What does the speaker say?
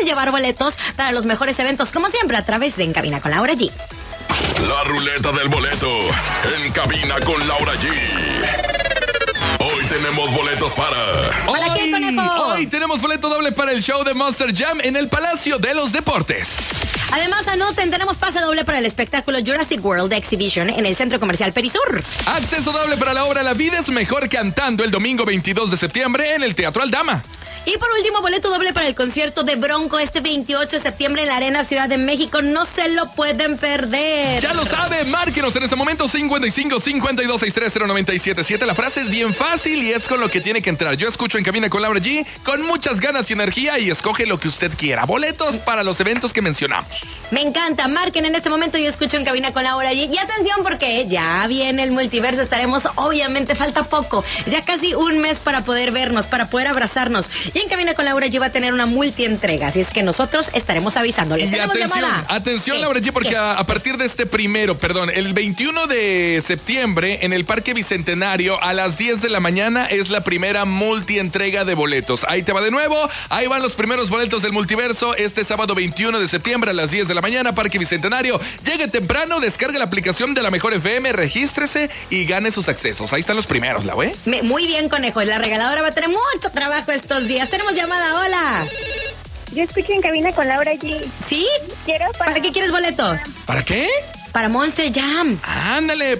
llevar boletos para los mejores eventos, como siempre, a través de En Cabina con Laura G. La ruleta del boleto en Cabina con Laura G. Hoy tenemos boletos para... ¿Para qué, conejo? Hoy tenemos boleto doble para el show de Monster Jam en el Palacio de los Deportes. Además, anoten, tenemos pase doble para el espectáculo Jurassic World Exhibition en el Centro Comercial Perisur. Acceso doble para la obra La vida es mejor cantando el domingo 22 de septiembre en el Teatro Aldama. Y por último, boleto doble para el concierto de Bronco este 28 de septiembre en la Arena Ciudad de México. No se lo pueden perder. Ya lo sabe, márquenos en este momento 55 52 630 977. La frase es bien fácil y es con lo que tiene que entrar. Yo escucho En Cabina con Laura G con muchas ganas y energía y escoge lo que usted quiera. Boletos para los eventos que mencionamos. Me encanta, marquen en este momento. Yo escucho En Cabina con Laura G. Y atención porque ya viene el multiverso. Estaremos, obviamente, falta poco. Ya casi un mes para poder vernos, para poder abrazarnos. Y En Cabina con Laura G va a tener una multientrega, así es que nosotros estaremos avisándoles. Y atención, Laura G, porque a partir de el 21 de septiembre en el Parque Bicentenario a las 10 de la mañana es la primera multientrega de boletos. Ahí te va de nuevo, ahí van los primeros boletos del multiverso este sábado 21 de septiembre a las 10 de la mañana, Parque Bicentenario. Llegue temprano, descargue la aplicación de La Mejor FM, regístrese y gane sus accesos. Ahí están los primeros, Lau, ¿eh? Muy bien, conejo. La regaladora va a tener mucho trabajo estos días. Tenemos llamada, hola. Yo escucho En Cabina con Laura G. ¿Sí? Quiero ¿Para qué quieres boletos? ¿Para qué? Para Monster Jam. Ándale.